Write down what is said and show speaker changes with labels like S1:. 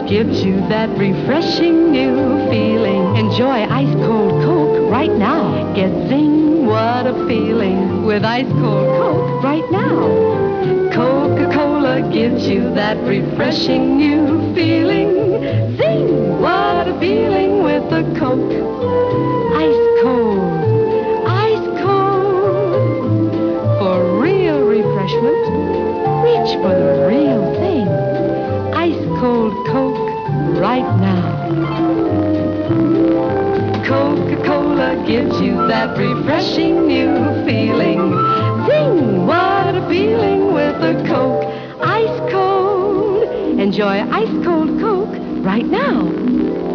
S1: gives you that refreshing new feeling. Enjoy ice cold Coke right now. Get zing, what a feeling with ice cold Coke right now. Coca-Cola gives you that refreshing new feeling. Zing, what a feeling with the Coke. Ice cold, ice cold. For real refreshment, reach for the real thing. Ice cold Coke right now. Coca-Cola gives you that refreshing new feeling. Zing, what a feeling with a Coke. Ice cold. Enjoy ice cold Coke right now.